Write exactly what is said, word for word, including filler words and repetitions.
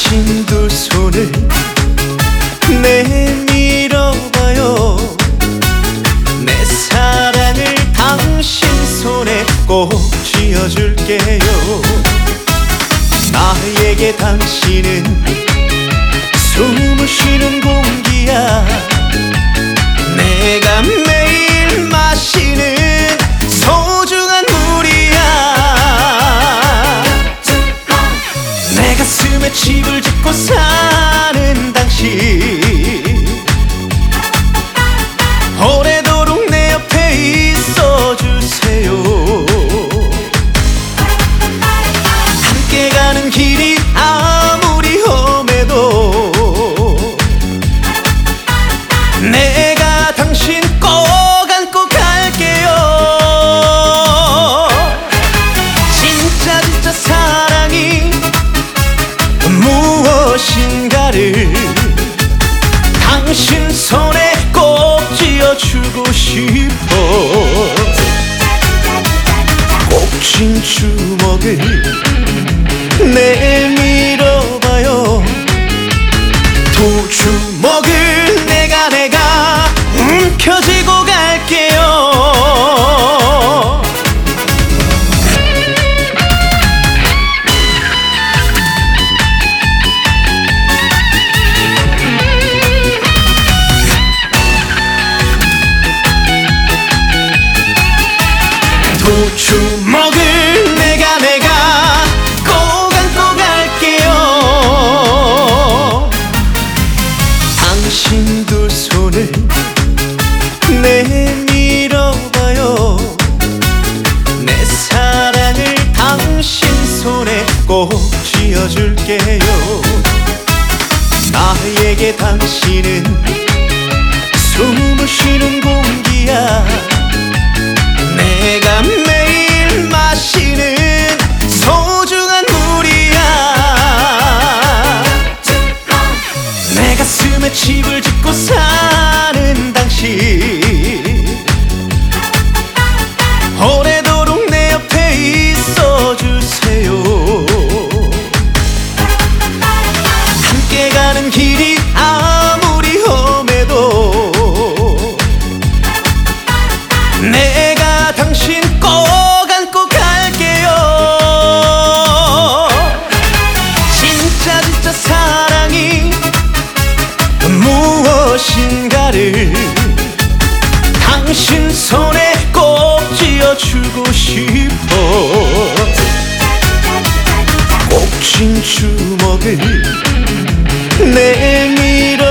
당신 두 손을 내밀어봐요. 내 사랑을 당신 손에 꼭 쥐어줄게요. 나에게 당신은 숨을 쉬는 공기야. 내가 매일 마시는 소중한 물이야. 내 가슴에 집을 짓고 사는 당신, 오래도록 내 옆에 있어주세요. 함께 가는 길이 아무리 험해도 내가 당신 꼭 안고 갈게요. 진짜 진짜 사랑이 무엇인가를 당신 손에 꼭 쥐어주고 싶어. 꼭 쥔 주먹을 내밀어봐요. 두 주먹을 내가 내가 움켜쥐고 갈게요. 두 주먹을 내가 내가 꼭 안고 갈게요. 당신 두 손을 내밀어봐요. 내 사랑을 당신 손에 꼭 쥐어줄게요. 나에게 당신은 숨을 쉬는 공기야. 내가 매일 마시는 소중한 물이야. 내 가슴에 집을 짓고 사는 당신, 오래도록 내 옆에 있어주세요. 함께 가는 길이 아무리 험해도 내가 당신 꼭 안고 갈게요. 진짜 진짜 사랑이 무엇인가를 당신 손에 꼭 쥐어주고 싶어. 꼭 쥔 주먹을 내밀어